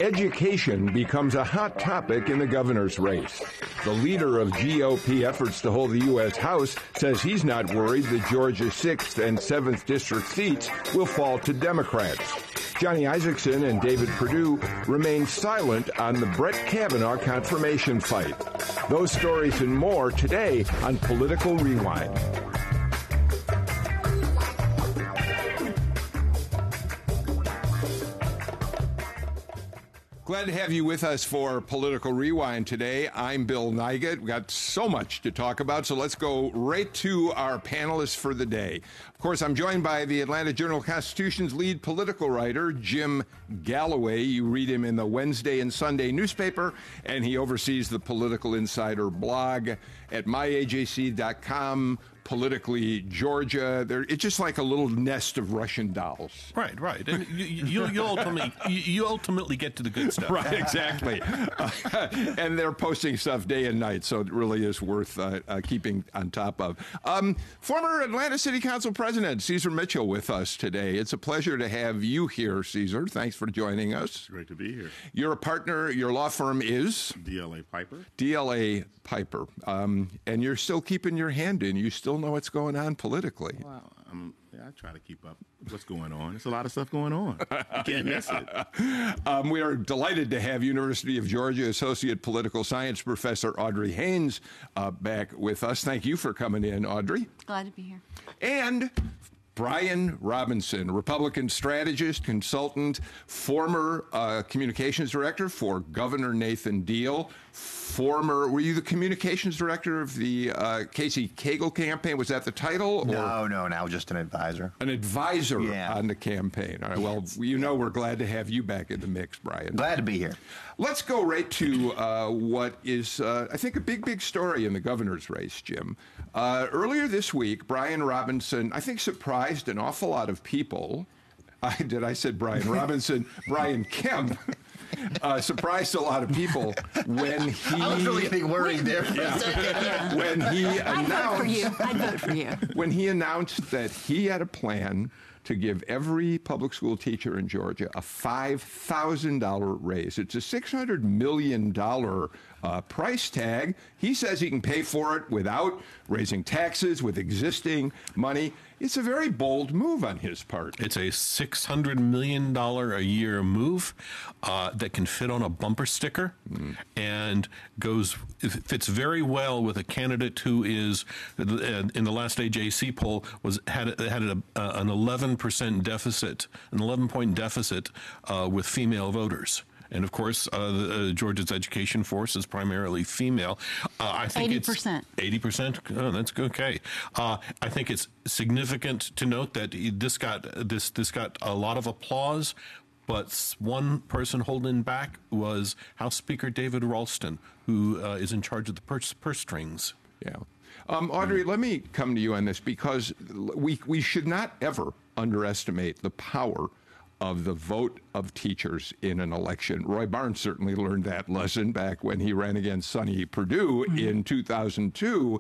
Education becomes a hot topic in the governor's race. The leader of GOP efforts to hold the U.S. House says he's not worried that Georgia's 6th and 7th district seats will fall to Democrats. Johnny Isakson and David Perdue remain silent on the Brett Kavanaugh confirmation fight. Those stories and more today on Political Rewind. Glad to have you with us for Political Rewind today. I'm Bill Nigut. We've got so much to talk about, so let's go right to our panelists for the day. Of course, I'm joined by the Atlanta Journal-Constitution's lead political writer, Jim Galloway. You read him in the Wednesday and Sunday newspaper, and he oversees the Political Insider blog at myajc.com. Politically Georgia, it's just like a little nest of Russian dolls. Right. And you ultimately get to the good stuff. Right, exactly. And they're posting stuff day and night, so it really is worth keeping on top of. Former Atlanta City Council President Caesar Mitchell with us today. It's a pleasure to have you here, Caesar. Thanks for joining us. Great to be here. You're a partner. Your law firm is? DLA Piper. DLA Piper. And you're still keeping your hand in. You still know what's going on politically. Well, I try to keep up with what's going on. There's a lot of stuff going on. You can't miss it. We are delighted to have University of Georgia Associate Political Science Professor Audrey Haynes back with us. Thank you for coming in, Audrey. Glad to be here. And Brian Robinson, Republican strategist, consultant, former communications director for Governor Nathan Deal. Were you the communications director of the Casey Cagle campaign? Was that the title? Or? No, now just an advisor. An advisor on the campaign. All right, well, we're glad to have you back in the mix, Brian. Glad to be here. Let's go right to what is, I think, a big story in the governor's race, Jim. Earlier this week, Brian Robinson, I think, surprised an awful lot of people. I said Brian Robinson? Brian Kemp. Surprised a lot of people when he... I was really getting worried there for a second. Yeah. When he announced... I'd vote for you. When he announced that he had a plan to give every public school teacher in Georgia a $5,000 raise. It's a $600 million price tag. He says he can pay for it without raising taxes, with existing money. It's a very bold move on his part. It's a $600 million a year move that can fit on a bumper sticker and fits very well with a candidate who is, in the last AJC poll, had an 11% deficit, an 11-point deficit with female voters. And, of course, Georgia's education force is primarily female. I think 80%. 80%? Oh, that's okay. I think it's significant to note that this got a lot of applause, but one person holding back was House Speaker David Ralston, who is in charge of the purse strings. Yeah. Audrey, let me come to you on this, because we should not ever underestimate the power of the vote of teachers in an election. Roy Barnes certainly learned that lesson back when he ran against Sonny Perdue in 2002.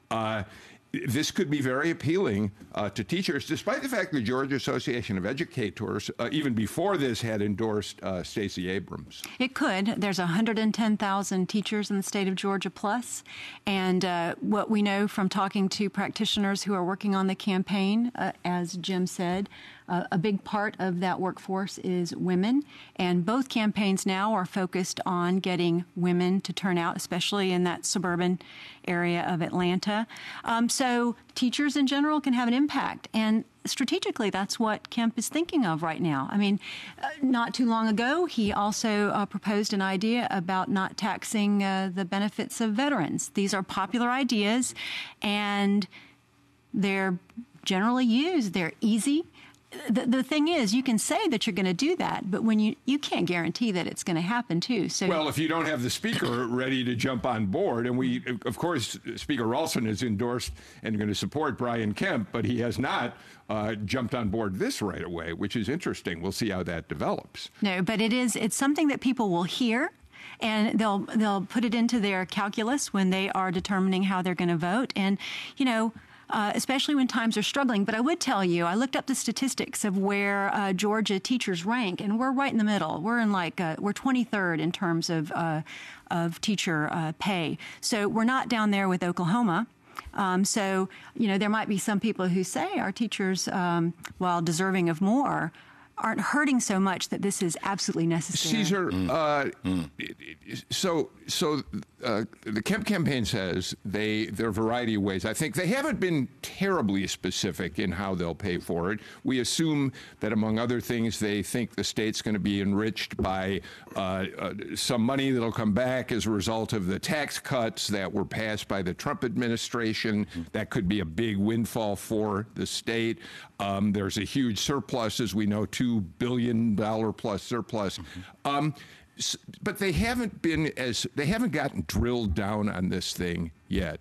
This could be very appealing to teachers, despite the fact the Georgia Association of Educators, even before this, had endorsed Stacey Abrams. It could. There's 110,000 teachers in the state of Georgia plus. And what we know from talking to practitioners who are working on the campaign, as Jim said, a big part of that workforce is women, and both campaigns now are focused on getting women to turn out, especially in that suburban area of Atlanta. So teachers in general can have an impact, and strategically, that's what Kemp is thinking of right now. I mean, not too long ago, he also proposed an idea about not taxing the benefits of veterans. These are popular ideas, and they're generally used. They're easy. The thing is, you can say that you're going to do that, but when you can't guarantee that it's going to happen, too. So, well, if you don't have the speaker ready to jump on board, and of course, Speaker Ralston has endorsed and going to support Brian Kemp, but he has not jumped on board this right away, which is interesting. We'll see how that develops. No, but it's something that people will hear, and they'll put it into their calculus when they are determining how they're going to vote. And, especially when times are struggling. But I would tell you, I looked up the statistics of where Georgia teachers rank, and we're right in the middle. We're in we're 23rd in terms of teacher pay. So we're not down there with Oklahoma. So, there might be some people who say our teachers, while deserving of more, aren't hurting so much that this is absolutely necessary. Caesar, so the Kemp campaign says there are a variety of ways. I think they haven't been terribly specific in how they'll pay for it. We assume that, among other things, they think the state's going to be enriched by some money that'll come back as a result of the tax cuts that were passed by the Trump administration. That could be a big windfall for the state. There's a huge surplus, as we know, $2 billion plus surplus. But they haven't gotten drilled down on this thing yet.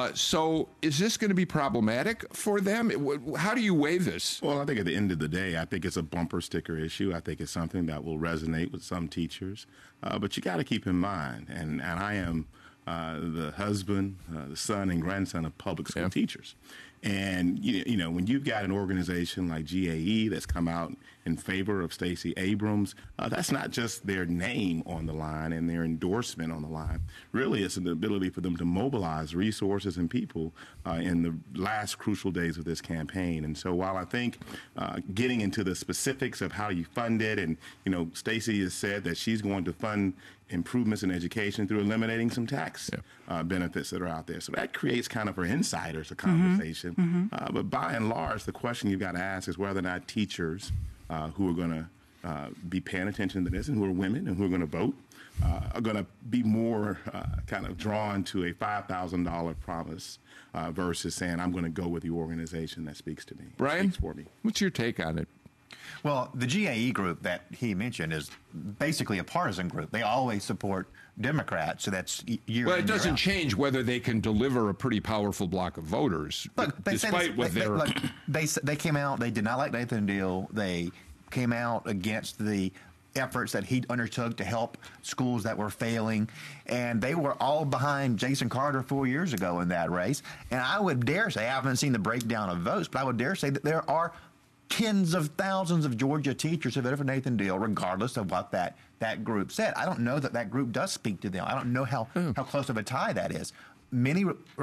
So is this going to be problematic for them? How do you weigh this? Well, I think at the end of the day, I think it's a bumper sticker issue. I think it's something that will resonate with some teachers. But you got to keep in mind, and I am the husband, the son and grandson of public school teachers. And, when you've got an organization like GAE that's come out in favor of Stacey Abrams, that's not just their name on the line and their endorsement on the line. Really, it's an ability for them to mobilize resources and people in the last crucial days of this campaign. And so while I think getting into the specifics of how you fund it, and, Stacey has said that she's going to fund improvements in education through eliminating some tax benefits that are out there. So that creates kind of for insiders a conversation. But by and large, the question you've got to ask is whether or not teachers who are going to be paying attention to this and who are women and who are going to vote are going to be more kind of drawn to a $5,000 promise versus saying, I'm going to go with the organization that speaks to me. Brian, speaks for me. What's your take on it? Well, the GAE group that he mentioned is basically a partisan group. They always support Democrats, so that's year. Well, it doesn't change whether they can deliver a pretty powerful block of voters, despite what they came out. They did not like Nathan Deal. They came out against the efforts that he undertook to help schools that were failing, and they were all behind Jason Carter 4 years ago in that race. And I would dare say, I haven't seen the breakdown of votes, but I would dare say that there are tens of thousands of Georgia teachers who voted for Nathan Deal, regardless of what that group said. I don't know that group does speak to them. I don't know how close of a tie that is. Many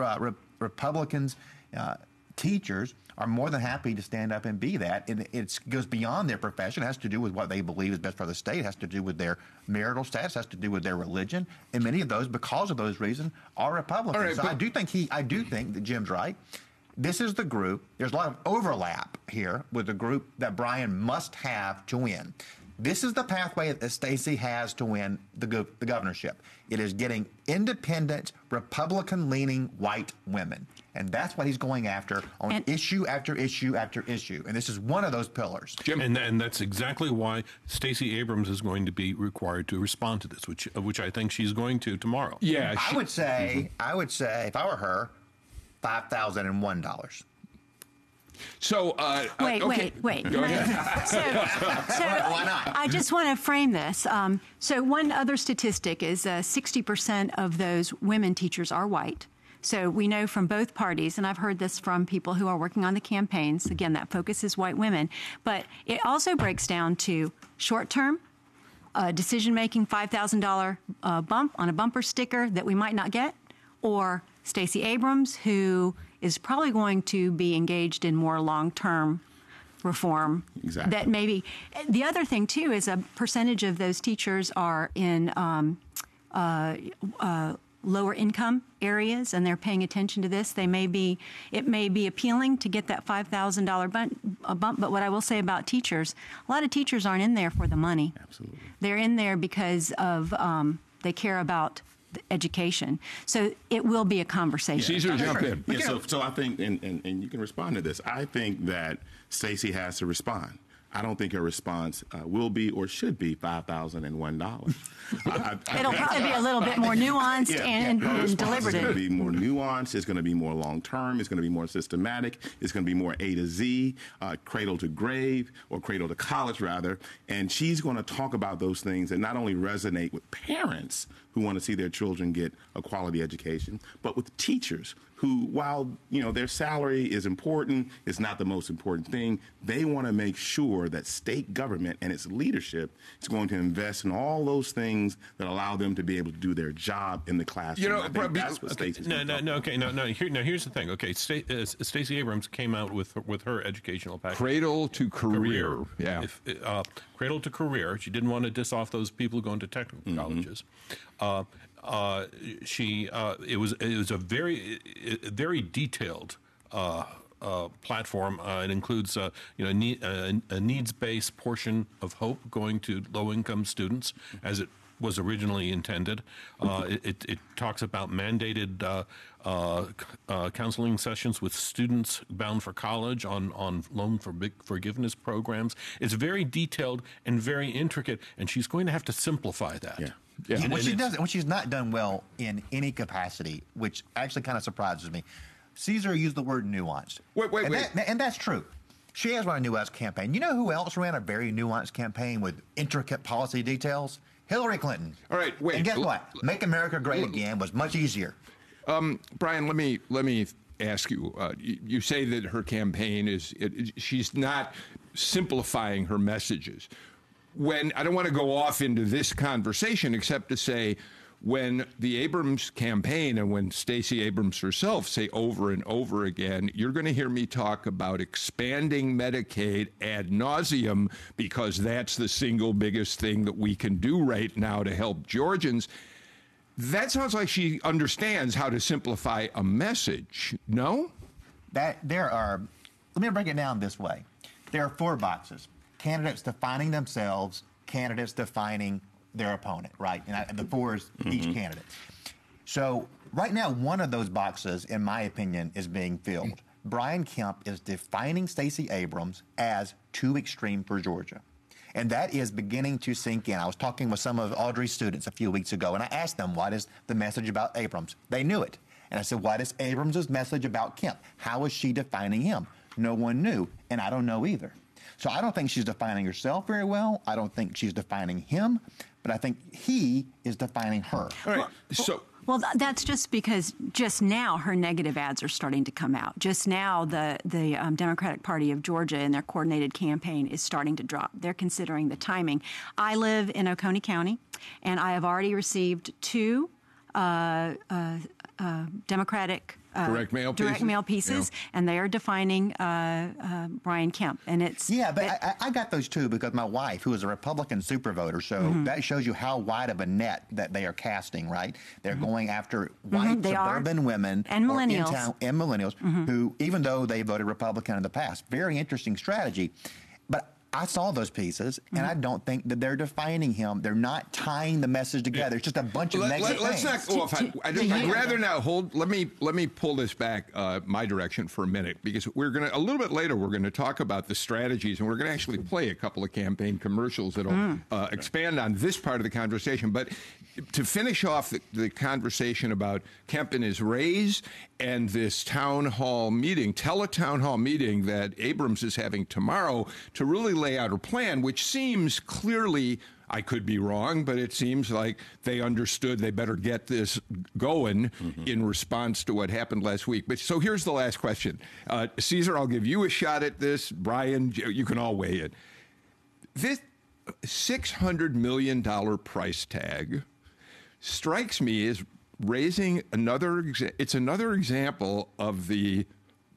Republicans, teachers, are more than happy to stand up and be that. And it goes beyond their profession. It has to do with what they believe is best for the state. It has to do with their marital status. It has to do with their religion. And many of those, because of those reasons, are Republicans. Right, so I do think that Jim's right. This is the group. There's a lot of overlap here with the group that Brian must have to win. This is the pathway that Stacey has to win the governorship. It is getting independent, Republican-leaning white women. And that's what he's going after on issue after issue after issue. And this is one of those pillars. Jim? And that's exactly why Stacey Abrams is going to be required to respond to this, which I think she's going to tomorrow. Yeah, I would say, if I were her, $5,001. So wait. Go ahead. So Why not? I just want to frame this. So one other statistic is 60% of those women teachers are white. So we know from both parties, and I've heard this from people who are working on the campaigns. Again, that focus is white women, but it also breaks down to short-term decision-making, $5,000 bump on a bumper sticker that we might not get, or Stacey Abrams, who is probably going to be engaged in more long-term reform. Exactly. That maybe the other thing too is a percentage of those teachers are in lower income areas, and they're paying attention to this. It may be appealing to get that $5,000 bump, but what I will say about teachers, a lot of teachers aren't in there for the money. Absolutely. They're in there because of they care about education. So it will be a conversation. Caesar, jump in. Yeah, so I think, and you can respond to this, I think that Stacey has to respond. I don't think her response will be or should be $5,001. It'll probably be a little bit more nuanced and deliberative. It's going to be more nuanced. It's going to be more long-term. It's going to be more systematic. It's going to be more A to Z, cradle to grave, or cradle to college, rather. And she's going to talk about those things that not only resonate with parents who want to see their children get a quality education, but with teachers who, while their salary is important, it's not the most important thing. They want to make sure that state government and its leadership is going to invest in all those things that allow them to be able to do their job in the classroom. I think that's what Stacey's here's the thing. Okay, Stacey Abrams came out with her educational package. Cradle to career. Yeah. Cradle to career. She didn't want to diss off those people who go into technical colleges. It was a very detailed platform. It includes a needs-based portion of HOPE going to low-income students, as it was originally intended. It talks about mandated counseling sessions with students bound for college on loan forgiveness programs. It's very detailed and very intricate, and she's going to have to simplify that. Yeah. Yeah. What she's not done well in any capacity, which actually kind of surprises me. Caesar used the word nuanced. Wait. And that's true. She has run a nuanced campaign. You know who else ran a very nuanced campaign with intricate policy details? Hillary Clinton. All right, wait. And guess what? Make America Great Again was much easier. Brian, let me ask you. You say that her campaign she's not simplifying her messages. I don't want to go off into this conversation except to say, when the Abrams campaign and when Stacey Abrams herself say over and over again, you're going to hear me talk about expanding Medicaid ad nauseum because that's the single biggest thing that we can do right now to help Georgians. That sounds like she understands how to simplify a message. No? Let me break it down this way. There are 4 boxes. Candidates defining themselves, candidates defining their opponent, right? And the 4 is each candidate. So right now, one of those boxes, in my opinion, is being filled. Brian Kemp is defining Stacey Abrams as too extreme for Georgia. And that is beginning to sink in. I was talking with some of Audrey's students a few weeks ago, and I asked them, what is the message about Abrams? They knew it. And I said, what is Abrams' message about Kemp? How is she defining him? No one knew, and I don't know either. So I don't think she's defining herself very well. I don't think she's defining him, but I think he is defining her. All right. Well, that's just because just now her negative ads are starting to come out. Just now the Democratic Party of Georgia and their coordinated campaign is starting to drop. They're considering the timing. I live in Oconee County, and I have already received 2 Democratic direct mail pieces, and they are defining Brian Kemp, and it's I got those too because my wife, who is a Republican super voter, so that shows you how wide of a net that they are casting. Right, they're going after white suburban women and millennials, who, even though they voted Republican in the past, very interesting strategy, but. I saw those pieces, and I don't think that they're defining him. They're not tying the message together. It's just a bunch of negative things. Let's not go off. I'd rather not hold. Let me pull this back my direction for a minute, because we're going to, a little bit later, we're going to talk about the strategies, and we're going to actually play a couple of campaign commercials that'll expand on this part of the conversation. But to finish off the conversation about Kemp and his raise and this town hall meeting, teletown hall meeting that Abrams is having tomorrow to really lay out her plan, which seems clearly, I could be wrong, but it seems like they understood they better get this going in response to what happened last week. But so here's the last question. Caesar, I'll give you a shot at this. Brian, you can all weigh in. This $600 million price tag strikes me as raising another example of the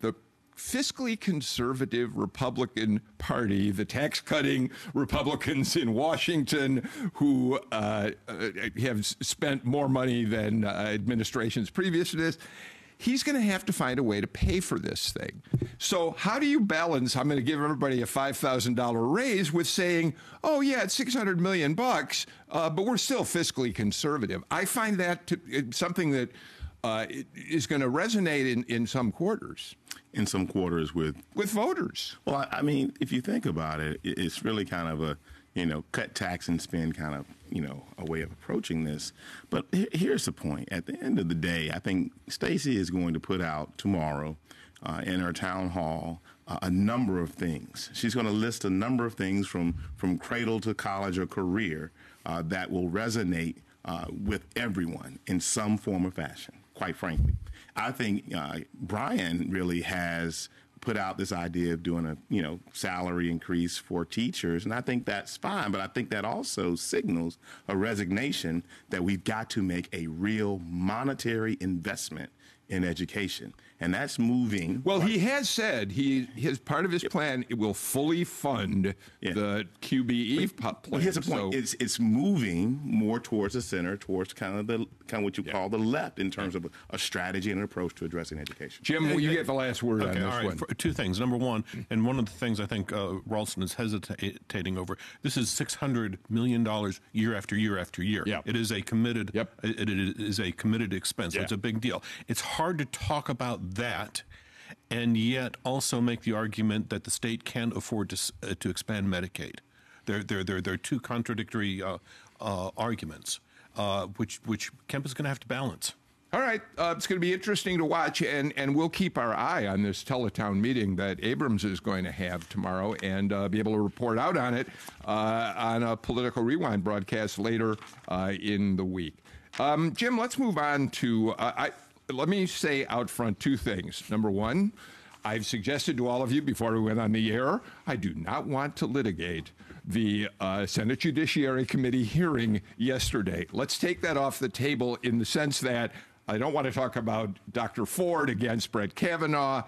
fiscally conservative Republican Party, the tax-cutting Republicans in Washington who have spent more money than administrations previous to this. He's going to have to find a way to pay for this thing. So how do you balance, I'm going to give everybody a $5,000 raise with saying, oh, yeah, it's $600 million, but we're still fiscally conservative? I find that something that is going to resonate in some quarters. In some quarters with voters. Well, I mean, if you think about it, it's really kind of a, cut tax and spend kind of, a way of approaching this. But here's the point. At the end of the day, I think Stacey is going to put out tomorrow in her town hall a number of things. She's going to list a number of things from cradle to college or career that will resonate with everyone in some form or fashion. quite frankly. I think Brian really has put out this idea of doing a salary increase for teachers, and I think that's fine. But I think that also signals a resignation that we've got to make a real monetary investment in education, and that's moving. Well, he has said his part of his plan it will fully fund the QBE plan. Well, here's the point: it's moving more towards the center, towards kind of what you call the left in terms of a strategy and an approach to addressing education. Jim, will you get the last word on this all right. one? Two things. Number one, and one of the things I think Ralston is hesitating over. This is $600 million year after year after year. Yeah. It is a committed. Yep. It is a committed expense. Yeah. It's a big deal. It's hard to talk about that and yet also make the argument that the state can't afford to expand Medicaid. They're two contradictory arguments, which Kemp is going to have to balance. All right. It's going to be interesting to watch, and we'll keep our eye on this teletown meeting that Abrams is going to have tomorrow and be able to report out on it on a Political Rewind broadcast later in the week. Jim, let's move on to let me say out front two things. Number one, I've suggested to all of you before we went on the air, I do not want to litigate the Senate Judiciary Committee hearing yesterday. Let's take that off the table in the sense that I don't want to talk about Dr. Ford against Brett Kavanaugh.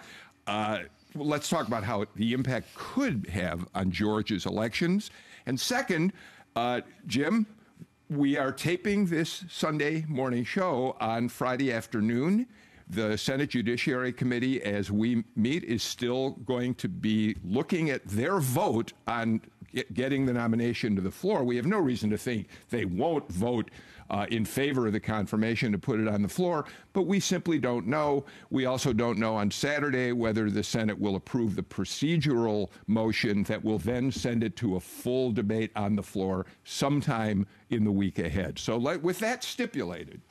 Let's talk about how the impact could have on Georgia's elections. And second, Jim, we are taping this Sunday morning show on Friday afternoon. The Senate Judiciary Committee, as we meet, is still going to be looking at their vote on getting the nomination to the floor. We have no reason to think they won't vote in favor of the confirmation to put it on the floor, but we simply don't know. We also don't know on Saturday whether the Senate will approve the procedural motion that will then send it to a full debate on the floor sometime in the week ahead. So with that stipulated,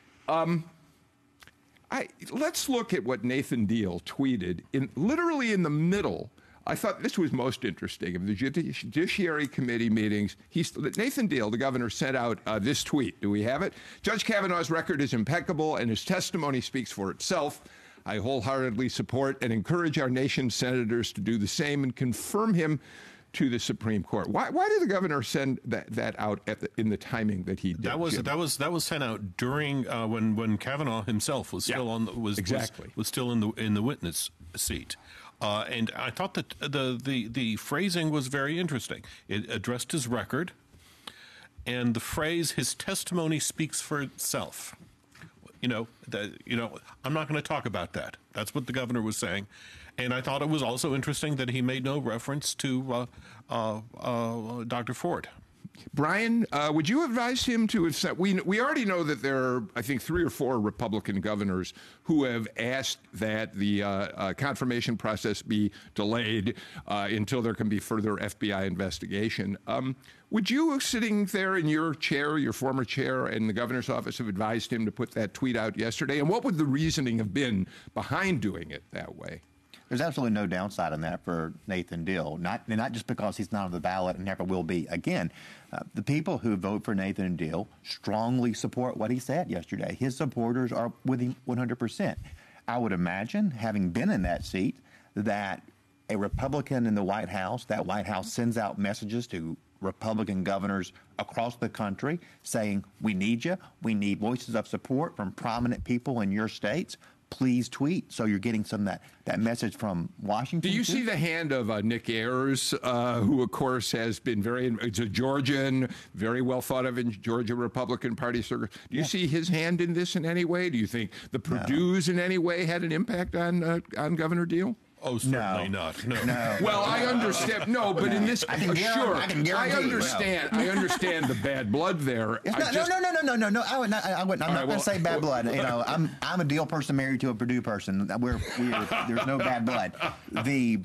let's look at what Nathan Deal tweeted literally in the middle. I thought this was most interesting. Of the Judiciary Committee meetings, Nathan Deal, the governor, sent out this tweet. Do we have it? Judge Kavanaugh's record is impeccable, and his testimony speaks for itself. I wholeheartedly support and encourage our nation's senators to do the same and confirm him to the Supreme Court. Why did the governor send that out in the timing that he did? That was sent out during when Kavanaugh himself was still was still in the witness seat. And I thought that the phrasing was very interesting. It addressed his record, and the phrase "his testimony speaks for itself." I'm not going to talk about that. That's what the governor was saying, and I thought it was also interesting that he made no reference to Dr. Ford. Brian, would you advise him to have said, we already know that there are, I think, 3 or 4 Republican governors who have asked that the confirmation process be delayed until there can be further FBI investigation. Would you, sitting there in your chair, your former chair, in the governor's office, have advised him to put that tweet out yesterday? And what would the reasoning have been behind doing it that way? There's absolutely no downside in that for Nathan Deal, not just because he's not on the ballot and never will be again. The people who vote for Nathan Deal strongly support what he said yesterday. His supporters are with him 100%. I would imagine, having been in that seat, that a Republican in the White House, that White House sends out messages to Republican governors across the country saying, we need you. We need voices of support from prominent people in your states. Please tweet. So you're getting some of that message from Washington. Do you see the hand of Nick Ayers, who, of course, has been it's a Georgian, very well thought of in Georgia Republican Party circles. Do you see his hand in this in any way? Do you think the Perdue's in any way had an impact on Governor Deal? Oh, certainly not. No. Well, I understand. No, but in this, I understand the bad blood there. No. I'm not going to say bad blood. I'm a Deal person married to a Perdue person. There's no bad blood. The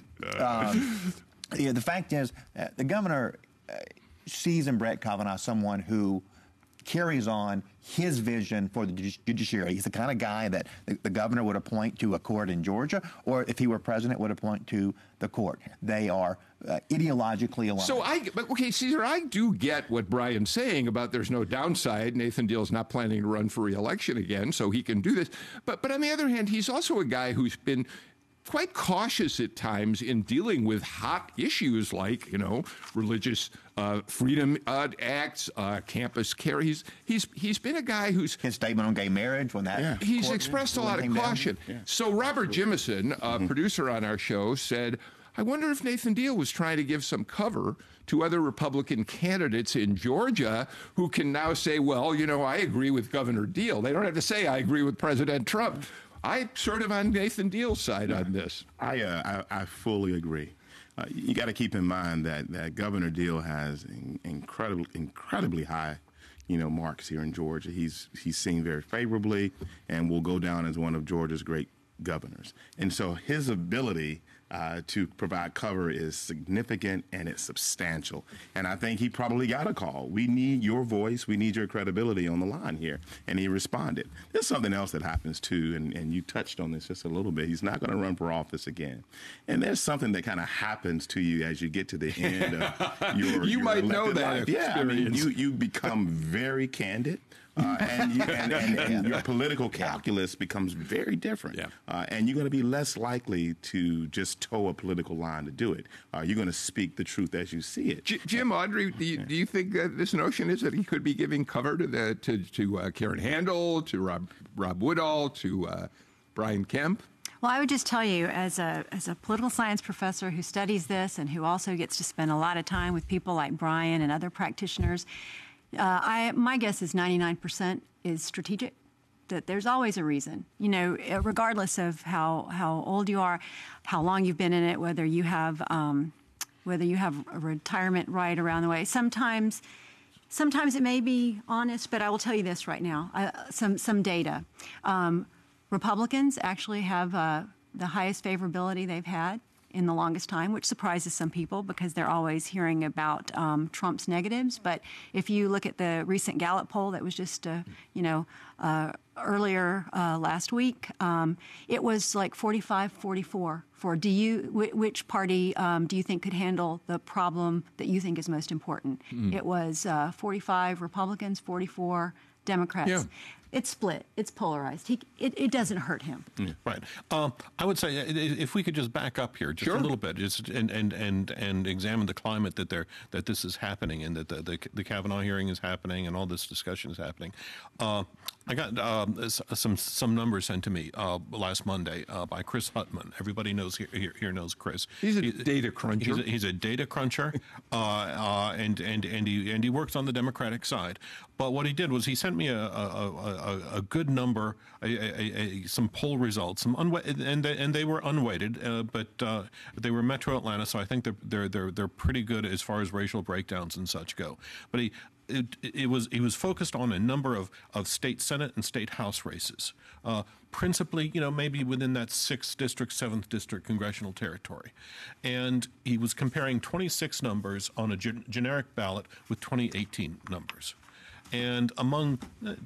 fact is, the governor sees in Brett Kavanaugh someone who carries on his vision for the judiciary. He's the kind of guy that the governor would appoint to a court in Georgia, or if he were president, would appoint to the court. They are ideologically aligned. So okay, Caesar, I do get what Brian's saying about there's no downside. Nathan Deal's not planning to run for re-election again, so he can do this. But on the other hand, he's also a guy who's been quite cautious at times in dealing with hot issues like, religious freedom acts, campus care. He's been a guy who's his statement on gay marriage when that he's expressed a lot of caution. Yeah. So Robert Jimison, producer on our show, said, I wonder if Nathan Deal was trying to give some cover to other Republican candidates in Georgia who can now say, well, I agree with Governor Deal. They don't have to say I agree with President Trump. I'm sort of on Nathan Deal's side on this. I fully agree. You got to keep in mind that Governor Deal has incredibly high, marks here in Georgia. He's seen very favorably and will go down as one of Georgia's great governors. And so his ability to provide cover is significant and it's substantial. And I think he probably got a call. We need your voice. We need your credibility on the line here. And he responded. There's something else that happens, too, and you touched on this just a little bit. He's not going to run for office again. And there's something that kind of happens to you as you get to the end of your might know that life. Yeah, I mean, you become very candid. And your political calculus becomes very different. Yeah. And you're going to be less likely to just toe a political line to do it. You're going to speak the truth as you see it. Jim Audrey, do you think this notion is that he could be giving cover to Karen Handel, to Rob Woodall, to Brian Kemp? Well, I would just tell you, as a political science professor who studies this and who also gets to spend a lot of time with people like Brian and other practitioners, my guess is 99% is strategic, that there's always a reason, regardless of how old you are, how long you've been in it, whether you have a retirement right around the way. Sometimes it may be honest, but I will tell you this right now, some data. Republicans actually have the highest favorability they've had in the longest time, which surprises some people because they're always hearing about Trump's negatives. But if you look at the recent Gallup poll that was just, earlier last week, it was like 45-44 for which party do you think could handle the problem that you think is most important? It was 45 Republicans, 44 Democrats. Yeah. It's split. It's polarized. It doesn't hurt him. Right. I would say if we could just back up here just a little bit, just and examine the climate that this is happening and that the Kavanaugh hearing is happening and all this discussion is happening. I got some numbers sent to me last Monday by Chris Huttman. Everybody here knows Chris. He's a data cruncher. He's a data cruncher, and he works on the Democratic side. But what he did was he sent me a good number, some poll results, and they were unweighted, but they were Metro Atlanta, so I think they're pretty good as far as racial breakdowns and such go. But he was focused on a number of state Senate and state House races, principally, maybe within that 6th district, 7th district congressional territory, and he was comparing 26 numbers on a generic ballot with 2018 numbers. And among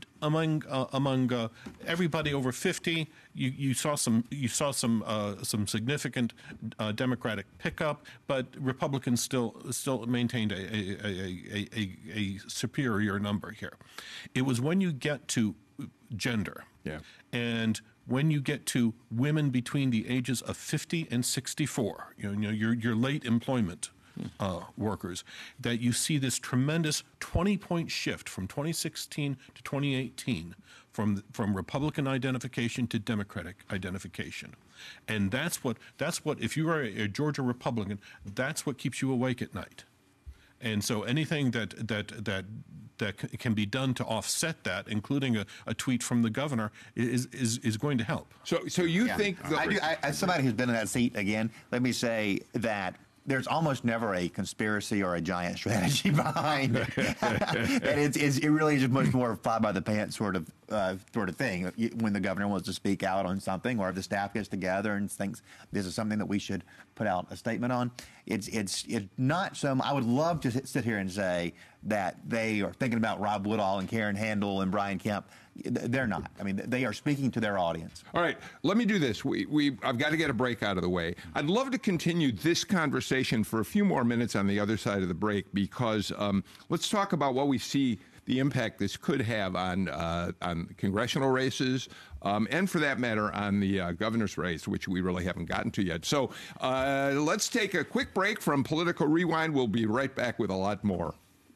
everybody over 50, you saw some significant Democratic pickup, but Republicans still maintained a superior number here. It was when you get to gender, and when you get to women between the ages of 50 and 64, your late employment workers, that you see this tremendous 20-point shift from 2016 to 2018 from Republican identification to Democratic identification. And that's what if you are a Georgia Republican, that's what keeps you awake at night. And so anything that can be done to offset that, including a tweet from the governor, is going to help. So you think as somebody who's been in that seat again, let me say that there's almost never a conspiracy or a giant strategy behind it. And it really is much more fly by the pants sort of sort of thing. When the governor wants to speak out on something, or if the staff gets together and thinks this is something that we should put out a statement on, it's not so. I would love to sit here and say that they are thinking about Rob Woodall and Karen Handel and Brian Kemp. They're not. I mean, they are speaking to their audience. All right, let me do this. I've got to get a break out of the way. I'd love to continue this conversation for a few more minutes on the other side of the break, because let's talk about what we see the impact this could have on congressional races, and for that matter, on the governor's race, which we really haven't gotten to yet. So let's take a quick break from Political Rewind. We'll be right back with a lot more.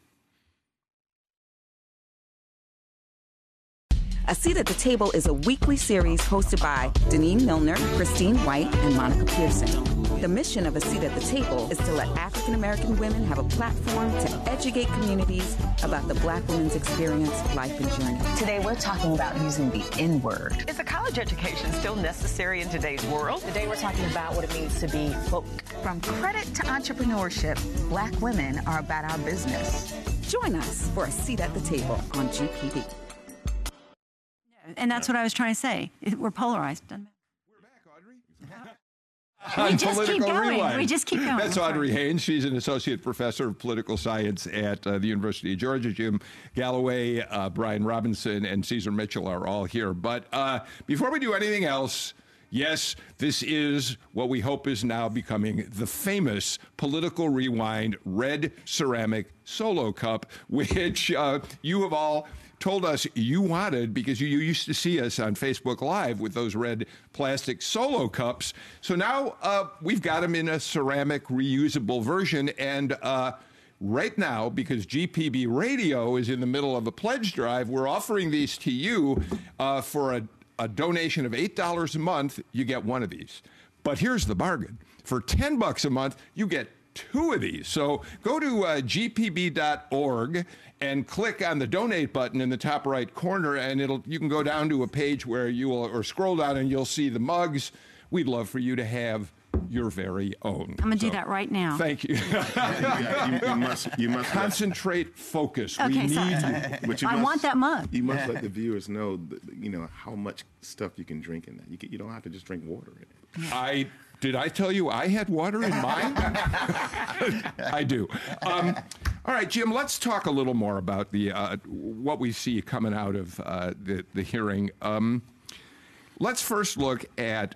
A Seat at the Table is a weekly series hosted by Deneen Milner, Christine White, and Monica Pearson. The mission of A Seat at the Table is to let African American women have a platform to educate communities about the Black women's experience, life, and journey. Today we're talking about using the N-word. Is a college education still necessary in today's world? Today we're talking about what it means to be woke. From credit to entrepreneurship, Black women are about our business. Join us for A Seat at the Table on GPB. And that's what I was trying to say. We're polarized. We're back, Audrey. We just keep going. Rewind. We just keep going. That's Audrey Haynes. She's an associate professor of political science at the University of Georgia. Jim Galloway, Brian Robinson, and Caesar Mitchell are all here. But before we do anything else, yes, this is what we hope is now becoming the famous Political Rewind red ceramic solo cup, which you have all told us you wanted because you used to see us on Facebook Live with those red plastic solo cups. So now we've got them in a ceramic reusable version. And right now, because GPB Radio is in the middle of a pledge drive, we're offering these to you for a donation of $8 a month. You get one of these. But here's the bargain. For $10 a month, you get two of these. So go to gpb.org and click on the donate button in the top right corner, and you can go down to a page where you will, or scroll down and you'll see the mugs. We'd love for you to have your very own. I'm going to do that right now. Thank you. You must concentrate, focus. Okay, we need sorry. you. But you I want that mug. You must let the viewers know, how much stuff you can drink in that. You don't have to just drink water in it. Did I tell you I had water in mine? I do. All right, Jim, let's talk a little more about what we see coming out of the hearing. Let's first look at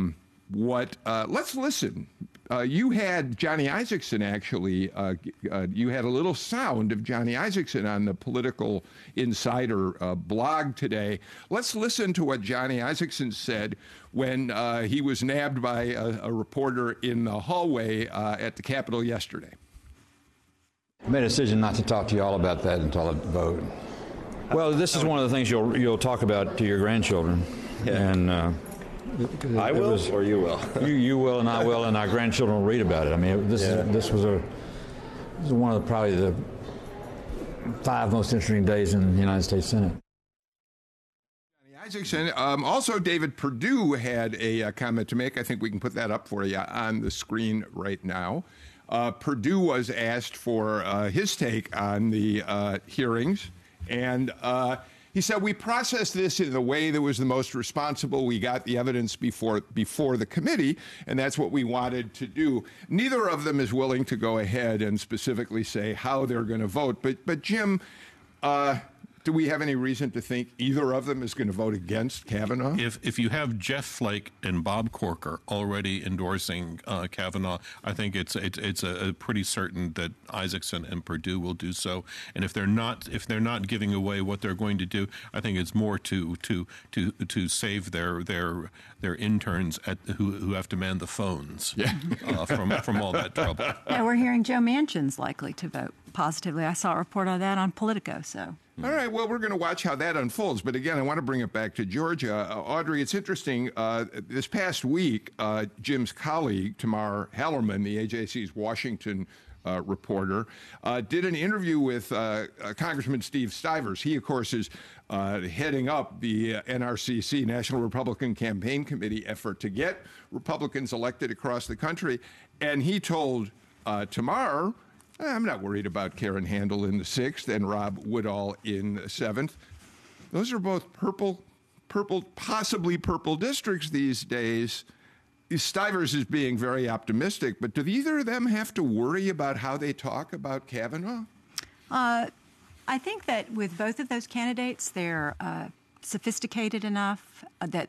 let's listen. You had Johnny Isakson, actually. You had a little sound of Johnny Isakson on the Political Insider blog today. Let's listen to what Johnny Isakson said when he was nabbed by a reporter in the hallway at the Capitol yesterday. I made a decision not to talk to you all about that until I vote. Well, this is one of the things you'll talk about to your grandchildren. Yeah. And I will, or you will? You will, and I will, and our grandchildren will read about it. I mean, this was one of probably the 5 most interesting days in the United States Senate. Isakson. Also, David Perdue had a comment to make. I think we can put that up for you on the screen right now. Perdue was asked for his take on the hearings, and he said, we processed this in the way that was the most responsible. We got the evidence before the committee, and that's what we wanted to do. Neither of them is willing to go ahead and specifically say how they're going to vote. But Jim, do we have any reason to think either of them is going to vote against Kavanaugh? If you have Jeff Flake and Bob Corker already endorsing Kavanaugh, I think it's a pretty certain that Isakson and Perdue will do so. And if they're not giving away what they're going to do, I think it's more to save their interns who have to man the phones from all that trouble. Yeah, we're hearing Joe Manchin's likely to vote positively. I saw a report on that on Politico. So. All right, well, we're going to watch how that unfolds. But again, I want to bring it back to Georgia. Audrey, it's interesting. This past week, Jim's colleague, Tamar Hallerman, the AJC's Washington reporter, did an interview with Congressman Steve Stivers. He, of course, is heading up the NRCC, National Republican Campaign Committee effort to get Republicans elected across the country. And he told Tamar, I'm not worried about Karen Handel in the 6th and Rob Woodall in the 7th. those are both purple, possibly purple districts these days. Stivers is being very optimistic, but do either of them have to worry about how they talk about Kavanaugh? I think that with both of those candidates, they're sophisticated enough that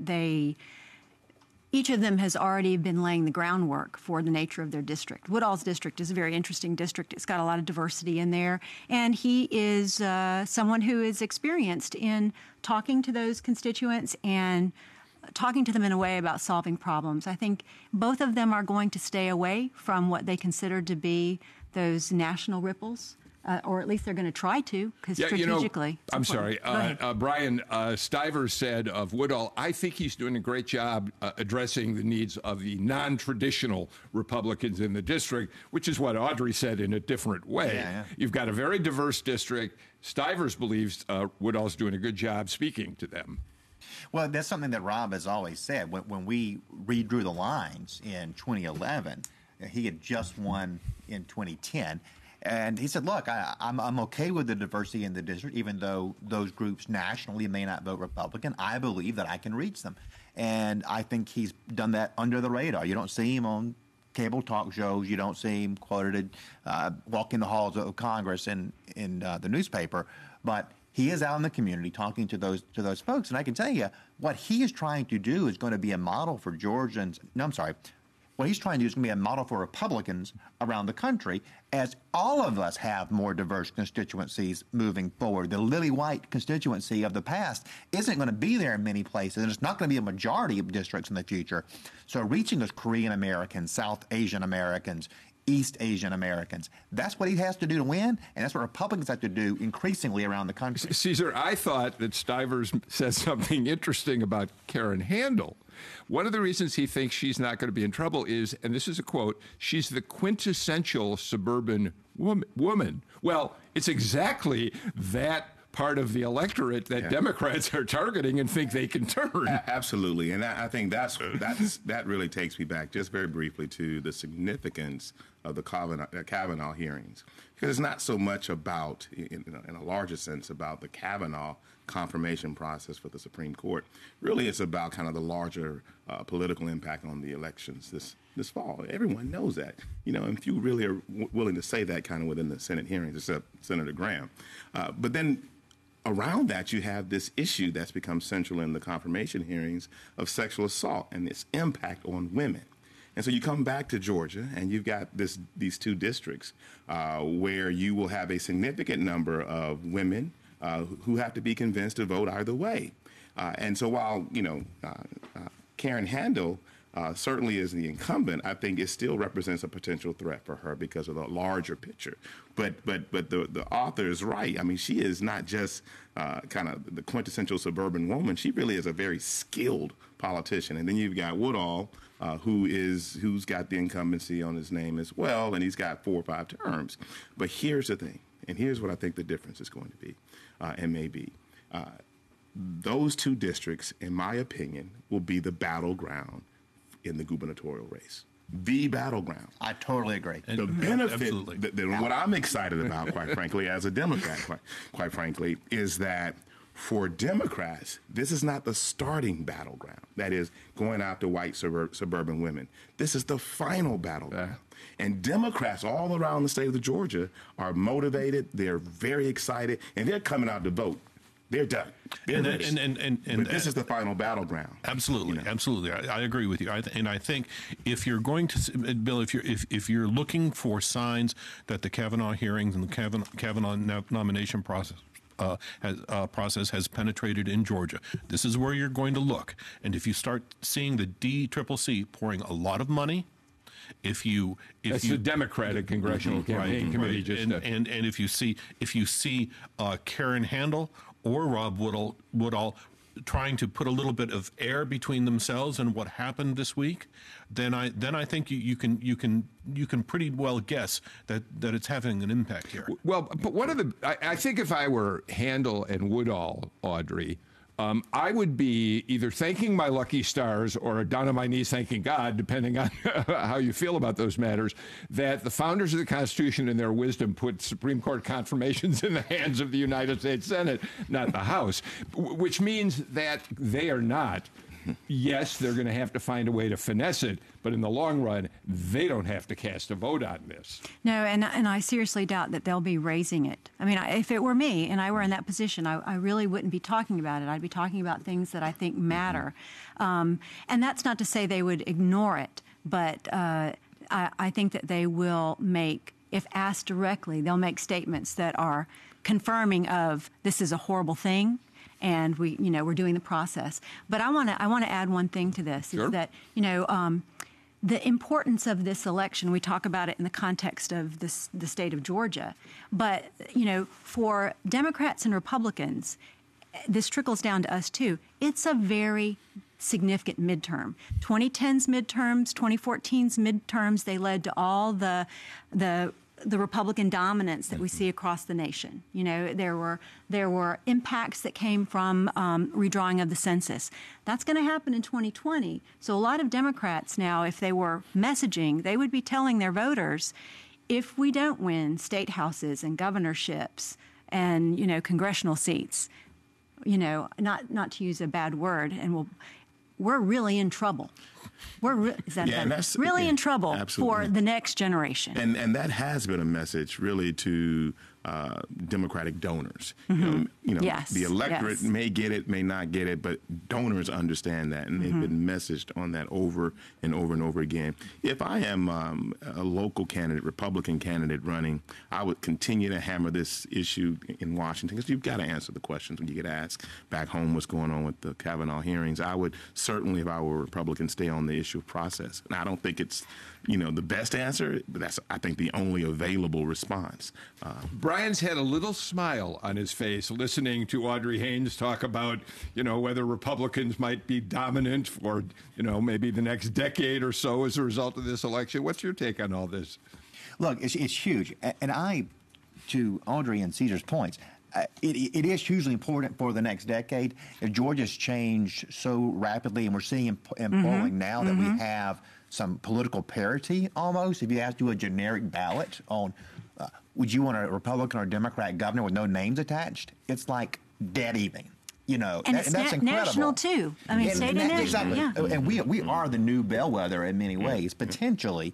each of them has already been laying the groundwork for the nature of their district. Woodall's district is a very interesting district. It's got a lot of diversity in there. And he is someone who is experienced in talking to those constituents and talking to them in a way about solving problems. I think both of them are going to stay away from what they consider to be those national ripples. Or at least they're going to try to, because strategically. I'm sorry. Brian Stivers said of Woodall, I think he's doing a great job addressing the needs of the non-traditional Republicans in the district, which is what Audrey said in a different way. Yeah. You've got a very diverse district. Stivers believes Woodall's doing a good job speaking to them. Well, that's something that Rob has always said. When we redrew the lines in 2011, he had just won in 2010. And he said, look, I'm okay with the diversity in the district, even though those groups nationally may not vote Republican. I believe that I can reach them. And I think he's done that under the radar. You don't see him on cable talk shows. You don't see him quoted walking the halls of Congress in the newspaper. But he is out in the community talking to those folks. And I can tell you, what he is trying to do is going to be a model for Georgians. No, I'm sorry. What he's trying to do is going to be a model for Republicans around the country, as all of us have more diverse constituencies moving forward. The lily white constituency of the past isn't going to be there in many places, and it's not going to be a majority of districts in the future. So reaching those Korean Americans, South Asian Americans, East Asian Americans, that's what he has to do to win, and that's what Republicans have to do increasingly around the country. Caesar, I thought that Stivers said something interesting about Karen Handel. One of the reasons he thinks she's not going to be in trouble is, and this is a quote, she's the quintessential suburban woman. Well, it's exactly that part of the electorate that Democrats are targeting and think they can turn. Absolutely. And I think that really takes me back just very briefly to the significance of the Kavanaugh hearings. Because it's not so much about, in a larger sense, about the Kavanaugh confirmation process for the Supreme Court. Really, it's about kind of the larger political impact on the elections this fall. Everyone knows that. And few really are willing to say that kind of within the Senate hearings, except Senator Graham. But then around that, you have this issue that's become central in the confirmation hearings of sexual assault and its impact on women. And so you come back to Georgia, and you've got these two districts where you will have a significant number of women who have to be convinced to vote either way. And so while, Karen Handel certainly is the incumbent, I think it still represents a potential threat for her because of the larger picture. But the author is right. I mean, she is not just kind of the quintessential suburban woman. She really is a very skilled politician. And then you've got Woodall, who's got the incumbency on his name as well, and he's got 4 or 5 terms. But here's the thing, and here's what I think the difference is going to be, and may be. Those two districts, in my opinion, will be the battleground in the gubernatorial race. The battleground. I totally agree. The benefit, what I'm excited about, quite frankly, as a Democrat, quite frankly, is that for Democrats, this is not the starting battleground. That is, going after white suburban women. This is the final battleground. And Democrats all around the state of Georgia are motivated. They're very excited, and they're coming out to vote. They're done. But this is the final battleground. Absolutely, absolutely. I agree with you. I think if you're going to, Bill, if you're looking for signs that the Kavanaugh hearings and the Kavanaugh nomination process has penetrated in Georgia, this is where you're going to look. And if you start seeing the DCCC pouring a lot of money, that's the Democratic Congressional Campaign Committee, and if you see Karen Handel or Rob Woodall trying to put a little bit of air between themselves and what happened this week, then I think you can pretty well guess that it's having an impact here. Well, but I think if I were Handel and Woodall, Audrey, I would be either thanking my lucky stars or down on my knees thanking God, depending on how you feel about those matters, that the founders of the Constitution in their wisdom put Supreme Court confirmations in the hands of the United States Senate, not the House, which means that they are not. Yes, they're going to have to find a way to finesse it, but in the long run, they don't have to cast a vote on this. No, and I seriously doubt that they'll be raising it. I mean, if it were me and I were in that position, I really wouldn't be talking about it. I'd be talking about things that I think matter. And that's not to say they would ignore it, but I think that they will make, if asked directly, they'll make statements that are confirming of this is a horrible thing. And we're doing the process. But I want to add one thing to this: Sure. is that the importance of this election. We talk about it in the context of the state of Georgia, but for Democrats and Republicans, this trickles down to us too. It's a very significant midterm. 2010's midterms, 2014's midterms, they led to all the Republican dominance that we see across the nation. There were impacts that came from redrawing of the census. That's going to happen in 2020. So a lot of Democrats now, if they were messaging, they would be telling their voters, if we don't win state houses and governorships and congressional seats, not to use a bad word, and we're really in trouble. Really in trouble absolutely. For the next generation. And that has been a message really to Democratic donors. Yes, the electorate may get it, may not get it, but donors understand that, and they've been messaged on that over and over and over again. If I am a local candidate, Republican candidate running, I would continue to hammer this issue in Washington, because you've got to answer the questions when you get asked back home what's going on with the Kavanaugh hearings. I would certainly, if I were a Republican, stay on the issue of process. And I don't think it's the best answer, but that's, I think, the only available response. Brian's had a little smile on his face listening to Audrey Haynes talk about, whether Republicans might be dominant for, maybe the next decade or so as a result of this election. What's your take on all this? Look, it's huge. And to Audrey and Caesar's points, it is hugely important for the next decade. Georgia's changed so rapidly, and we're seeing in polling now that we have some political parity almost. If you have to do a generic ballot on would you want a Republican or Democrat governor with no names attached, it's like dead even. And it's that's incredible. National too. I mean, state and national. Exactly. Yeah. And we are the new bellwether in many ways, potentially.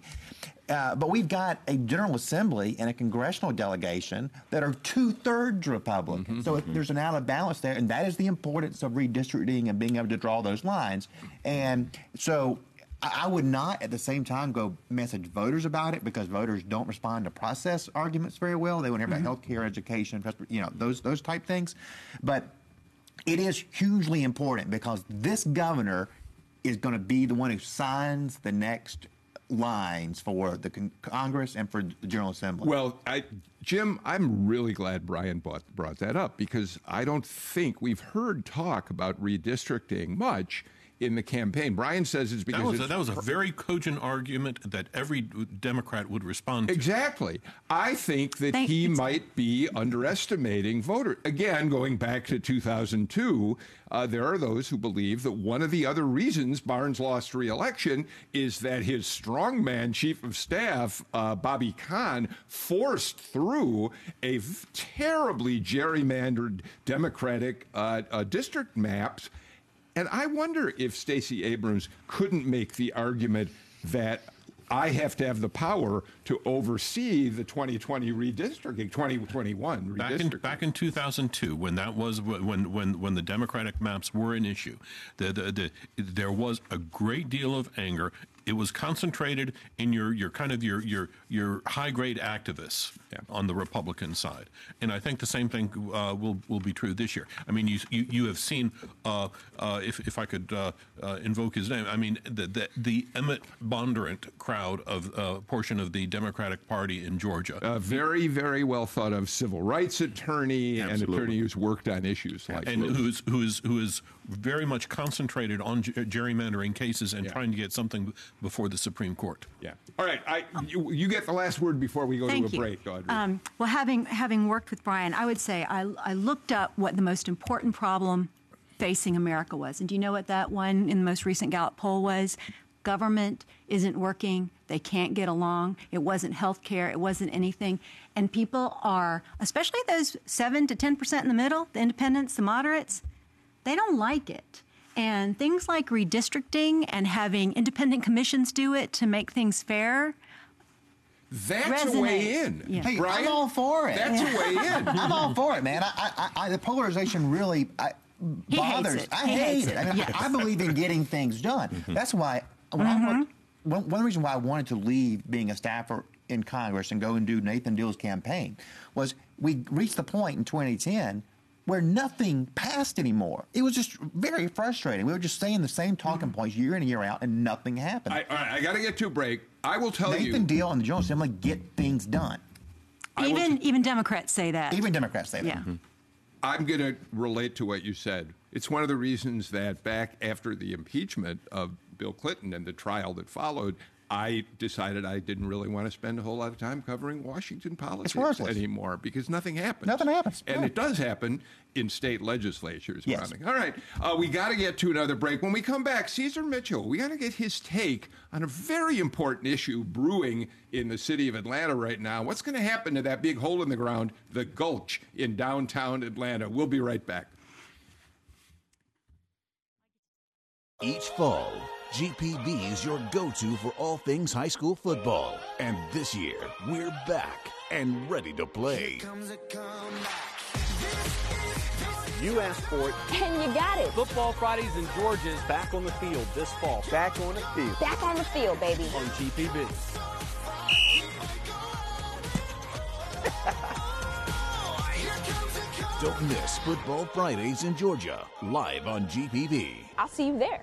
But we've got a General Assembly and a congressional delegation that are 2/3 Republican. So there's an out of balance there, and that is the importance of redistricting and being able to draw those lines. And so I would not at the same time go message voters about it, because voters don't respond to process arguments very well. They want to hear about health care, education, those type things. But it is hugely important, because this governor is going to be the one who signs the next lines for the Congress and for the General Assembly. Well, Jim, I'm really glad Brian brought that up, because I don't think we've heard talk about redistricting much in the campaign. Brian says it's because that was a very cogent argument that every Democrat would respond to. Exactly. I think that he might be underestimating voters. Again, going back to 2002, there are those who believe that one of the other reasons Barnes lost re-election is that his strongman chief of staff, Bobby Kahn, forced through a terribly gerrymandered Democratic district maps. And I wonder if Stacey Abrams couldn't make the argument that I have to have the power to oversee the 2020 redistricting, 2021 redistricting. Back in 2002, when that was when the Democratic maps were an issue, there was a great deal of anger. It was concentrated in your high grade activists on the Republican side, and I think the same thing will be true this year. I mean, you have seen if I could invoke his name. I mean, the Emmett Bondurant crowd of portion of the Democratic Party in Georgia. A very, very well thought of civil rights attorney and attorney who's worked on issues like and who is very much concentrated on gerrymandering cases and trying to get something before the Supreme Court. Yeah. All right. You get the last word before we go to a break, Audrey. Well, having worked with Brian, I would say I looked up what the most important problem facing America was. And do you know what that one in the most recent Gallup poll was? Government isn't working. They can't get along. It wasn't health care. It wasn't anything. And people are, especially those 7 to 10% in the middle, the independents, the moderates, they don't like it. And things like redistricting and having independent commissions do it to make things fair. That's a way in. Yeah. Hey, Brian, I'm all for it. That's a way in. I'm all for it, man. The polarization really bothers. I hate it. I mean, yes. I believe in getting things done. That's why one reason why I wanted to leave being a staffer in Congress and go and do Nathan Deal's campaign was we reached the point in 2010 where nothing passed anymore. It was just very frustrating. We were just saying the same talking points year in and year out, and nothing happened. All right, I got to get to a break. I will tell you. Nathan Deal and the General Assembly get things done. Even Democrats say that. Even Democrats say that. Yeah. I'm going to relate to what you said. It's one of the reasons that back after the impeachment of Bill Clinton and the trial that followed, I decided I didn't really want to spend a whole lot of time covering Washington politics anymore because nothing happens. Nothing happens. And it does happen in state legislatures. Yes. All right. We got to get to another break. When we come back, Caesar Mitchell, we got to get his take on a very important issue brewing in the city of Atlanta right now. What's going to happen to that big hole in the ground, the Gulch in downtown Atlanta? We'll be right back. Each fall, GPB is your go-to for all things high school football. And this year, we're back and ready to play. You asked for it. And you got it. Football Fridays in Georgia is back on the field this fall. Back on the field. Back on the field, baby. On GPB. Don't miss Football Fridays in Georgia, live on GPB. I'll see you there.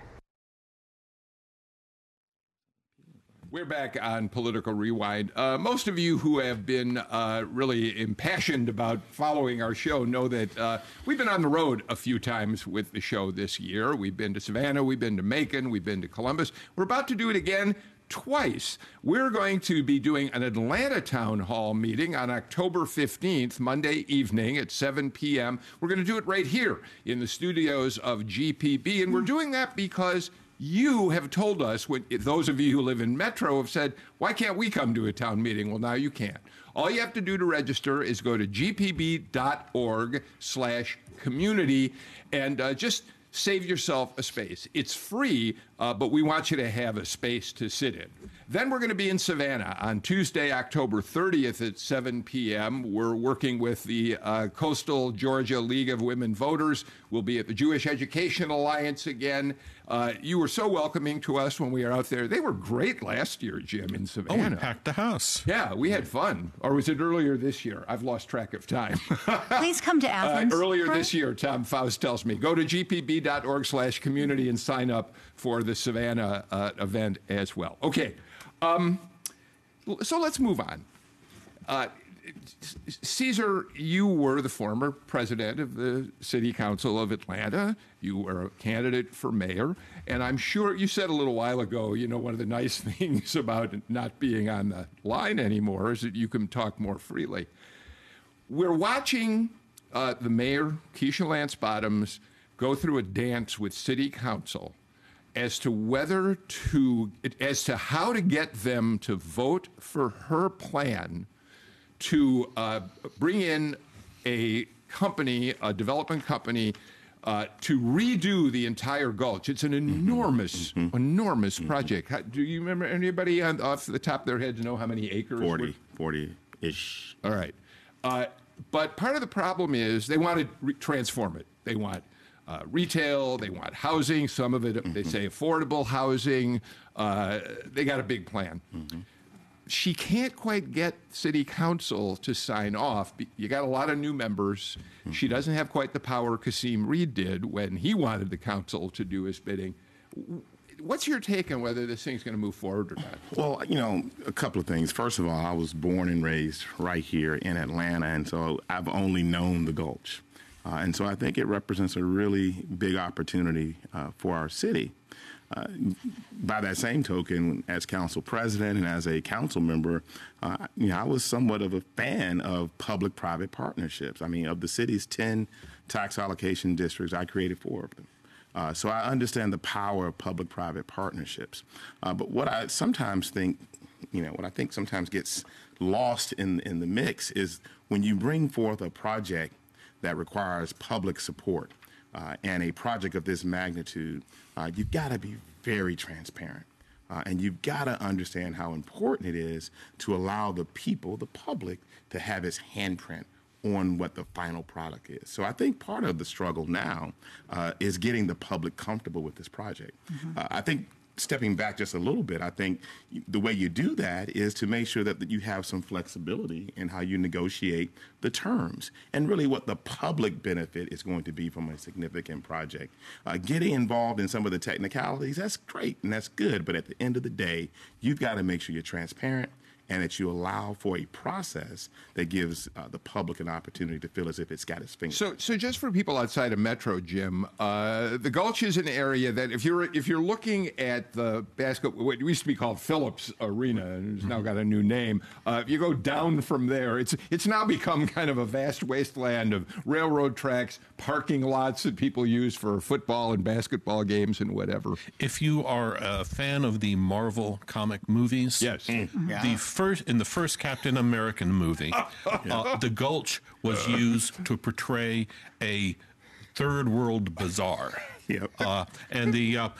We're back on Political Rewind. Most of you who have been really impassioned about following our show know that we've been on the road a few times with the show this year. We've been to Savannah, we've been to Macon, we've been to Columbus. We're about to do it again twice. We're going to be doing an Atlanta Town Hall meeting on October 15th, Monday evening at 7 p.m. We're going to do it right here in the studios of GPB, and we're doing that because you have told us, those of you who live in Metro have said, why can't we come to a town meeting? Well, now you can. All you have to do to register is go to gpb.org/community and just save yourself a space. It's free, but we want you to have a space to sit in. Then we're going to be in Savannah on Tuesday, October 30th at 7 p.m. We're working with the Coastal Georgia League of Women Voters. We'll be at the Jewish Education Alliance again. You were so welcoming to us when we were out there. They were great last year, Jim, in Savannah. Oh, we packed the house. Yeah, we had fun. Or was it earlier this year? I've lost track of time. Please come to Athens. Earlier this year, Tom Faust tells me. Go to gpb.org/community and sign up for the Savannah event as well. Okay, so let's move on. Caesar, you were the former president of the City Council of Atlanta. You were a candidate for mayor. And I'm sure you said a little while ago, you know, one of the nice things about not being on the line anymore is that you can talk more freely. We're watching the mayor, Keisha Lance Bottoms, go through a dance with City Council as to how to get them to vote for her plan to bring in a company, a development company, to redo the entire Gulch. It's an enormous, enormous project. Do you remember anybody off the top of their heads know how many acres? 40-ish. All right. But part of the problem is they want to transform it. They want retail, they want housing, some of it, they say affordable housing. They got a big plan. She can't quite get City Council to sign off. You got a lot of new members. She doesn't have quite the power Kasim Reed did when he wanted the council to do his bidding. What's your take on whether this thing's going to move forward or not? Well, you know, a couple of things. First of all, I was born and raised right here in Atlanta, and so I've only known the Gulch. And so I think it represents a really big opportunity for our city. By that same token, as council president and as a council member, I was somewhat of a fan of public-private partnerships. I mean, of the city's 10 tax allocation districts, I created 4 of them. So I understand the power of public-private partnerships. But what I sometimes think, what I think sometimes gets lost in the mix is when you bring forth a project that requires public support and a project of this magnitude, you've got to be very transparent. And you've got to understand how important it is to allow the people, the public, to have its handprint on what the final product is. So I think part of the struggle now is getting the public comfortable with this project. I think stepping back just a little bit, I think the way you do that is to make sure that you have some flexibility in how you negotiate the terms and really what the public benefit is going to be from a significant project. Getting involved in some of the technicalities, that's great and that's good, but at the end of the day, you've got to make sure you're transparent and that you allow for a process that gives the public an opportunity to feel as if it's got its finger. So just for people outside of Metro, Jim, the Gulch is an area that if you're looking at the basketball, what used to be called Phillips Arena, and it's now got a new name. If you go down from there, it's now become kind of a vast wasteland of railroad tracks, parking lots that people use for football and basketball games and whatever. If you are a fan of the Marvel comic movies, yes, in the first Captain American movie, the Gulch was used to portray a third world bazaar. Yep. And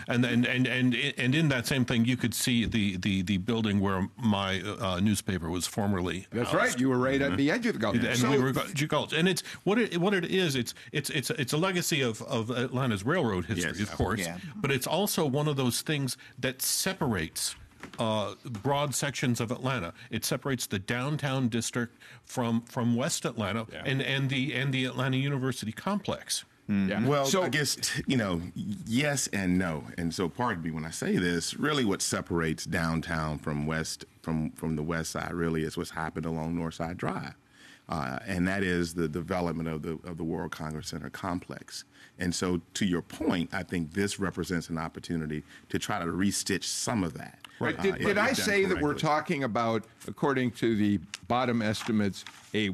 in that same thing, you could see the building where my newspaper was formerly. That's housed. Right. You were right at the edge of the Gulch. And we were Gulch. And it's what it is. It's a legacy of Atlanta's railroad history, of course. Yeah. But it's also one of those things that separates broad sections of Atlanta. It separates the downtown district from West Atlanta and the Atlanta University complex. Yeah. Well, so I guess, yes and no. And so pardon me when I say this, really what separates downtown from the west side really is what's happened along Northside Drive. And that is the development of the World Congress Center complex. And so to your point, I think this represents an opportunity to try to restitch some of that. Right. Did I say that we're talking about, according to the bottom estimates, a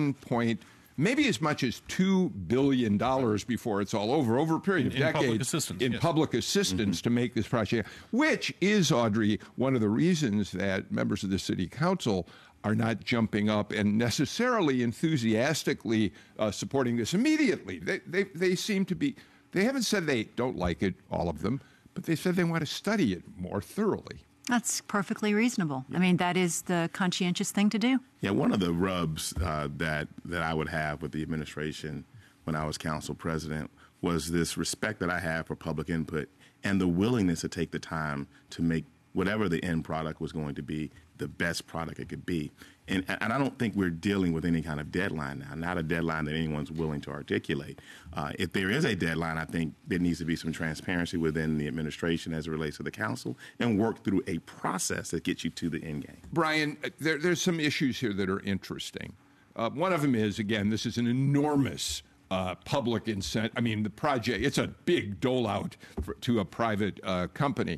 maybe as much as $2 billion before it's all over a period of decades public assistance to make this project, which is, Audrey, one of the reasons that members of the city council are not jumping up and necessarily enthusiastically supporting this immediately. They seem to be, they haven't said they don't like it, all of them, but they said they want to study it more thoroughly. That's perfectly reasonable. Yeah. I mean, that is the conscientious thing to do. Yeah, one of the rubs that I would have with the administration when I was council president was this respect that I have for public input and the willingness to take the time to make whatever the end product was going to be the best product it could be. And I don't think we're dealing with any kind of deadline now, not a deadline that anyone's willing to articulate. If there is a deadline, I think there needs to be some transparency within the administration as it relates to the council and work through a process that gets you to the end game. Brian, there's some issues here that are interesting. One of them is, again, this is an enormous public incentive. I mean, the project, it's a big dole out to a private company.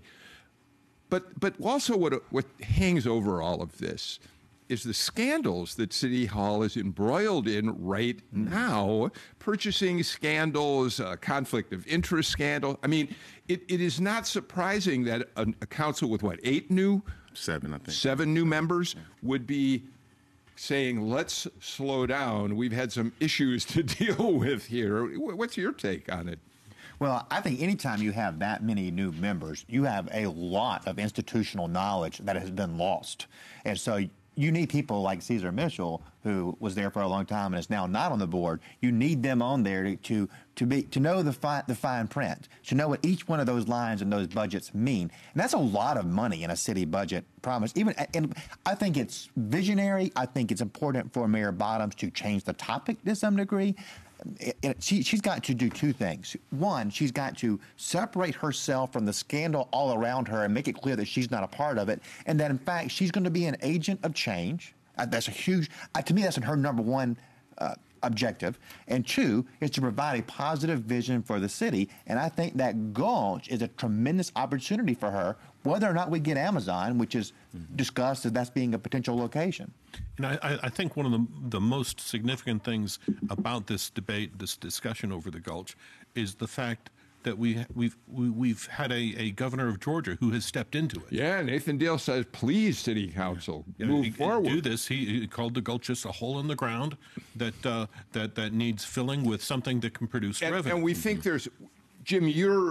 But also what hangs over all of this is the scandals that City Hall is embroiled in right now, purchasing scandals, conflict of interest scandal. I mean, it is not surprising that a council with, seven new members would be saying, let's slow down. We've had some issues to deal with here. What's your take on it? Well, I think anytime you have that many new members, you have a lot of institutional knowledge that has been lost. And so you need people like Cesar Mitchell, who was there for a long time and is now not on the board. You need them on there to know the fine print, to know what each one of those lines and those budgets mean. And that's a lot of money in a city budget, promise. And I think it's visionary. I think it's important for Mayor Bottoms to change the topic to some degree. She's got to do two things. One, she's got to separate herself from the scandal all around her and make it clear that she's not a part of it, and that, in fact, she's going to be an agent of change. That's a huge, to me, that's her number one objective, and 2 is to provide a positive vision for the city. And I think that Gulch is a tremendous opportunity for her, whether or not we get Amazon, which is discussed as that's being a potential location. And I think one of the most significant things about this debate, this discussion over the Gulch, is the fact that we've had a governor of Georgia who has stepped into it. Yeah, Nathan Deal says, please, City Council, move forward. Do this. He called the Gulch just a hole in the ground that needs filling with something that can produce revenue. And we think there's, Jim,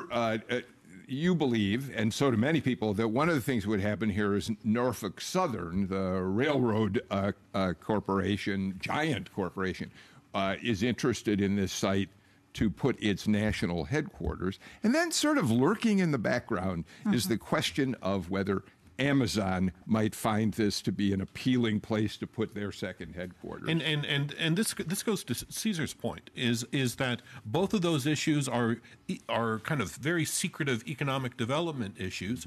you believe, and so do many people, that one of the things that would happen here is Norfolk Southern, the railroad corporation, giant corporation, is interested in this site to put its national headquarters. And then sort of lurking in the background is the question of whether Amazon might find this to be an appealing place to put their second headquarters. And this goes to Caesar's point, is that both of those issues are kind of very secretive economic development issues,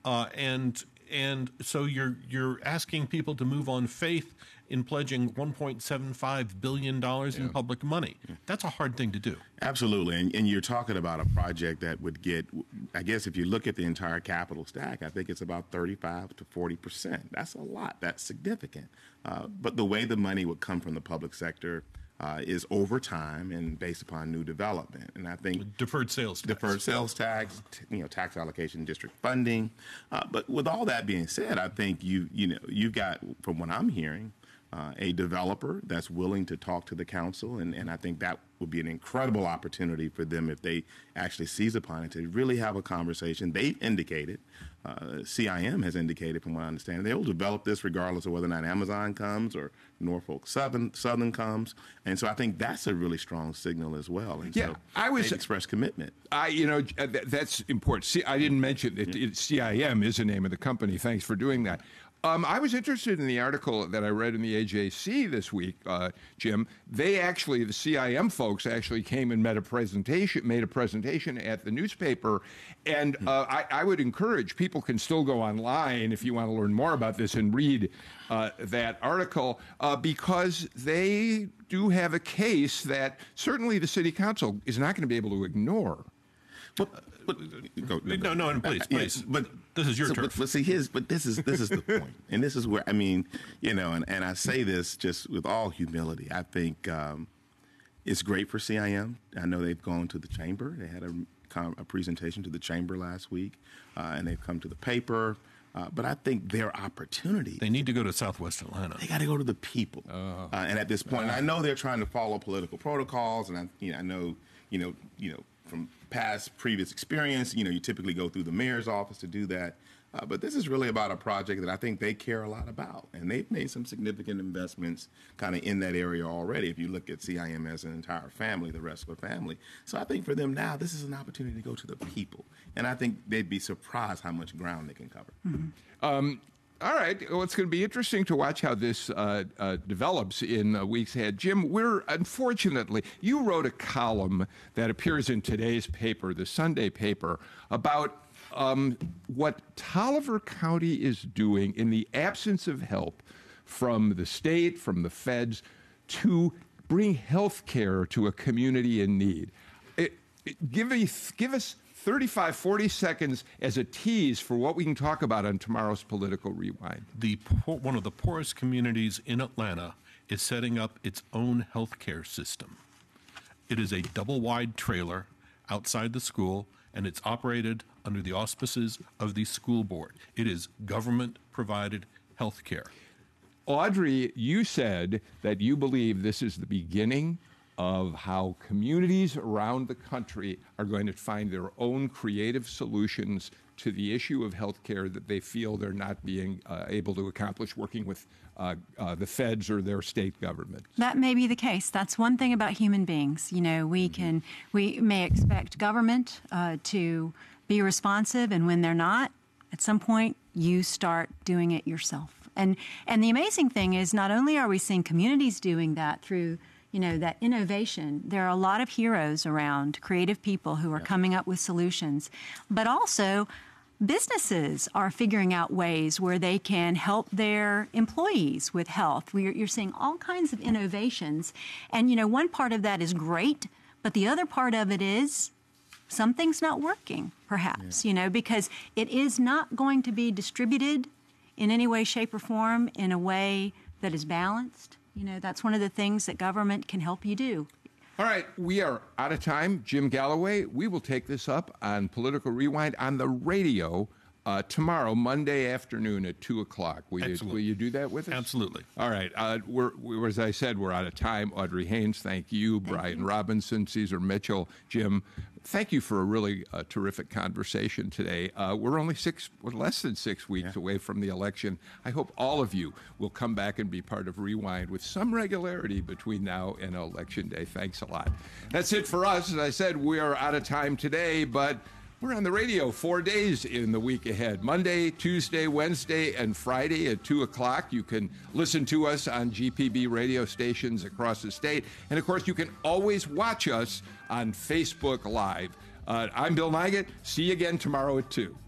and so you're asking people to move on faith in pledging $1.75 billion in public money. That's a hard thing to do. Absolutely. And you're talking about a project that would get, I guess if you look at the entire capital stack, I think it's about 35 to 40%. That's a lot. That's significant. But the way the money would come from the public sector is over time and based upon new development. And I think deferred sales tax, tax allocation, district funding. But with all that being said, I think you've got, from what I'm hearing, a developer that's willing to talk to the council, and I think that would be an incredible opportunity for them if they actually seize upon it to really have a conversation. They've indicated, CIM has indicated, from what I understand, they'll develop this regardless of whether or not Amazon comes or Norfolk Southern comes, and so I think that's a really strong signal as well. And so they've expressed commitment. That's important. See, I didn't mention it. CIM is the name of the company. Thanks for doing that. I was interested in the article that I read in the AJC this week, Jim. The CIM folks actually came and made a presentation at the newspaper. And I would encourage people can still go online if you want to learn more about this and read that article, because they do have a case that certainly the city council is not going to be able to ignore. No, please. But this is your turf. But this is the point, and this is where and I say this just with all humility. I think it's great for CIM. I know they've gone to the chamber. They had a presentation to the chamber last week, and they've come to the paper. But I think their opportunity. They need to go to Southwest Atlanta. They got to go to the people. And at this point, I know they're trying to follow political protocols, and I know from previous experience, you typically go through the mayor's office to do that. But this is really about a project that I think they care a lot about. And they've made some significant investments kind of in that area already, if you look at CIM as an entire family, the Ressler family. So I think for them now, this is an opportunity to go to the people. And I think they'd be surprised how much ground they can cover. Mm-hmm. All right. Well, it's going to be interesting to watch how this develops in weeks ahead. Jim, unfortunately, you wrote a column that appears in today's paper, the Sunday paper, about what Taliaferro County is doing in the absence of help from the state, from the feds, to bring health care to a community in need. Give us 35, 40 seconds as a tease for what we can talk about on tomorrow's Political Rewind. One of the poorest communities in Atlanta is setting up its own health care system. It is a double-wide trailer outside the school, and it's operated under the auspices of the school board. It is government-provided health care. Audrey, you said that you believe this is the beginning of how communities around the country are going to find their own creative solutions to the issue of health care that they feel they're not being able to accomplish working with the feds or their state government. That may be the case. That's one thing about human beings. We may expect government to be responsive, and when they're not, at some point you start doing it yourself. And the amazing thing is, not only are we seeing communities doing that through that innovation, there are a lot of heroes around, creative people who are coming up with solutions, but also businesses are figuring out ways where they can help their employees with health. You're seeing all kinds of innovations. And, one part of that is great, but the other part of it is something's not working, perhaps, because it is not going to be distributed in any way, shape, or form in a way that is balanced. That's one of the things that government can help you do. All right, we are out of time. Jim Galloway, we will take this up on Political Rewind on the radio tomorrow, Monday afternoon at 2 o'clock. Will you do that with us? Absolutely. All right. We're as I said, we're out of time. Audrey Haynes, thank you. Brian Robinson, Caesar Mitchell, Jim, thank you for a really terrific conversation today. We're only less than 6 weeks away from the election. I hope all of you will come back and be part of Rewind with some regularity between now and Election Day. Thanks a lot. That's it for us. As I said, we are out of time today, but we're on the radio 4 days in the week ahead. Monday, Tuesday, Wednesday, and Friday at 2 o'clock. You can listen to us on GPB radio stations across the state. And, of course, you can always watch us on Facebook Live. I'm Bill Nigut. See you again tomorrow at 2.